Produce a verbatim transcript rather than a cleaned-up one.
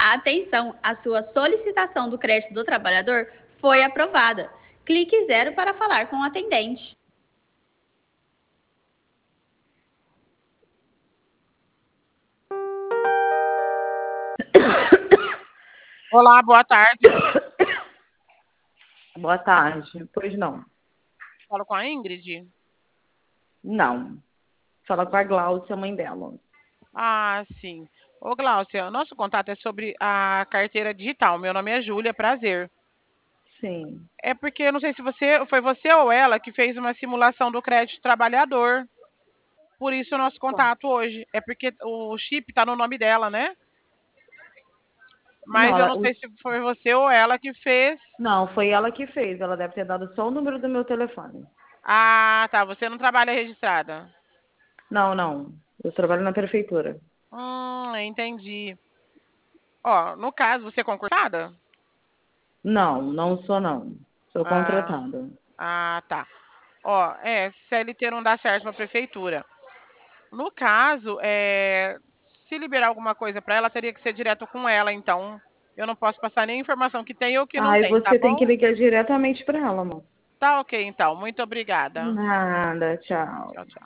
Atenção, a sua solicitação do crédito do trabalhador foi aprovada. Clique zero para falar com o atendente. Olá, boa tarde. Boa tarde. Pois não. Falo com a Ingrid? Não. Fala com a Glaucia, mãe dela. Ah, sim. Ô, Glaucia, nosso contato é sobre a carteira digital. Meu nome é Júlia, prazer. Sim. É porque eu não sei se você foi você ou ela que fez uma simulação do crédito trabalhador. Por isso o nosso contato hoje. É porque o chip está no nome dela, né? Não, Mas eu ela, não o- sei se foi você ou ela que fez. não, foi ela que fez. Ela deve ter dado só o número do meu telefone. Ah, tá. Você não trabalha registrada. Não, não. Eu trabalho na prefeitura. Hum, entendi. Ó, no caso, você é concursada? Não, não sou não. Sou Ah, contratada. ah, tá. Ó, é, C L T não dá certo para a prefeitura. No caso, é, se liberar alguma coisa para ela, teria que ser direto com ela, então. Eu não posso passar nem informação que tem ou que não Aí tem, tá você tem que bom? ligar diretamente para ela, amor. Tá ok, então. Muito obrigada. Nada, tchau. Tchau, tchau.